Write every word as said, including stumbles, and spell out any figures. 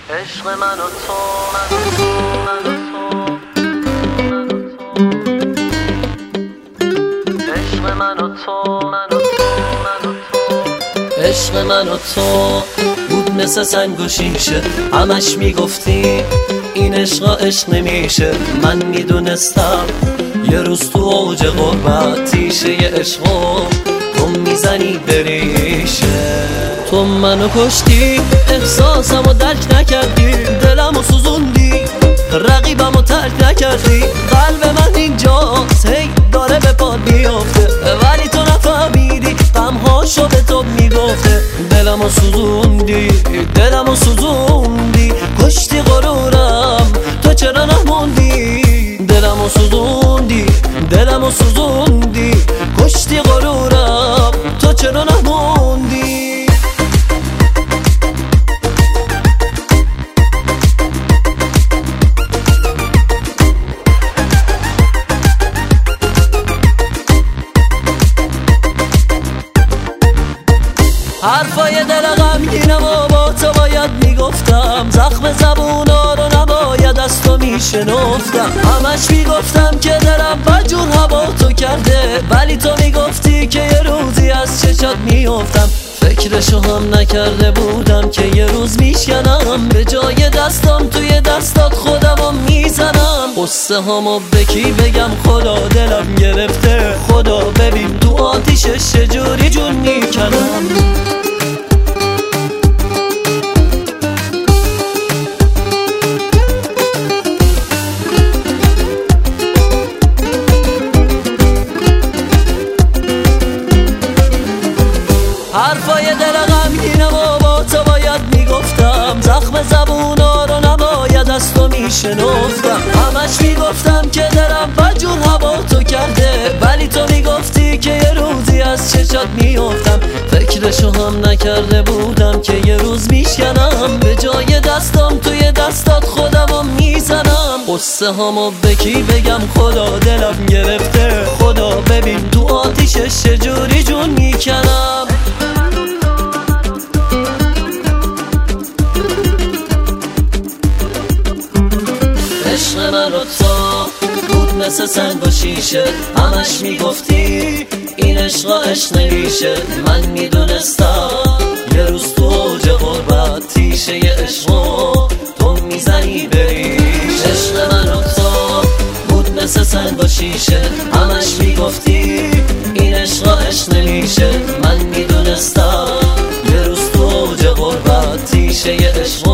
عشق من و تو من و تو عشق من و تو من و تو عشق من و تو بود مثل سنگ و شیشه، همش میگفتی این عشق عشق نمیشه. من میدونستم یه روز تو اوج غربت تیشه ی عشقو تو میزنی بریشه. تو منو کشتی، احساسمو درک نکردی، دلمو سوزوندی، رقیبمو ترک نکردی. قلب من اینجاست هی داره به پاد میافته، ولی تو نفهمیدی غمهاشو به تو میگفته. دلمو سوزوندی، دلمو سوزوندی، کشتی غرورم تو چرا نموندی. دلمو سوزوندی، دلمو سوزوندی، کشتی غرورم تو چرا نموندی. حرفای دل غمگینم و با تو باید میگفتم، زخم زبونا رو نباید از تو میشنفتم. همش میگفتم که دلم بجور هوا تو کرده، ولی تو میگفتی که یه روزی از چشات میافتم. فکرشو هم نکرده بودم که یه روز میشکنم، به جای دستم توی دستات خودمو میزنم. قصه همو به کی بگم، خدا دلم گرفته، خدا ببین تو آتیشش چجوری جون میکنم. حرفای دل غمگینم و با تو باید میگفتم، زخم زبونا رو نباید از تو میشنفتم. همش میگفتم که دلم بجور هوا تو کرده، ولی تو میگفتی که یه روزی از چشات میافتم. فکرشو هم نکرده بودم که یه روز میشکنم، به جای دستم توی دستات خودمو میزنم. قصه همو به کی بگم، خدا دلم گرفته، خدا ببین تو آتیشش چجوری جون میکنم. عشق من و تو بود مثل سنگ و شیشه، همش میگفتی این عشق عشق نمیشه. من میدونستم یه روز تو اوج غربت تیشه ی عشقو تو میزنی بریش. عشق من و تو بود مثل سنگ و شیشه، همش میگفتی این عشق عشق نمیشه. من میدونستم یه روز تو اوج غربت تیشه ی عشقو